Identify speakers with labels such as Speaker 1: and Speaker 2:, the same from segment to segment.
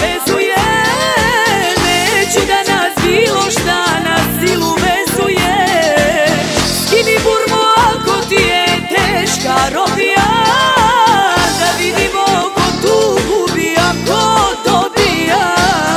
Speaker 1: obavezuje. Neću da nas bilo šta na silu vezuje. Skini burmu ako ti je teška robija, da vidimo ko tu gubi, a ko dobija.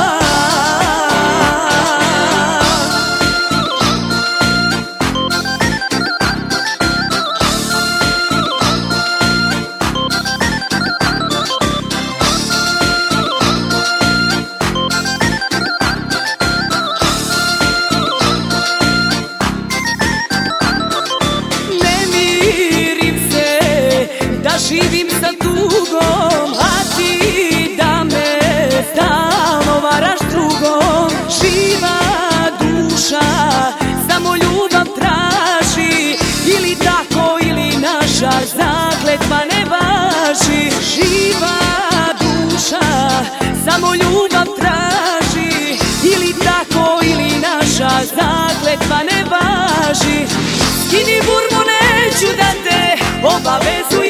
Speaker 1: Živim sa tugom, a ti da me stalno varaš drugom. Živa duša samo ljubav traži, ili tako ili naša zakletva ne važi. Živa duša samo ljubav traži, ili tako ili naša zakletva ne važi. Skini burmu, neću da te obavezujem.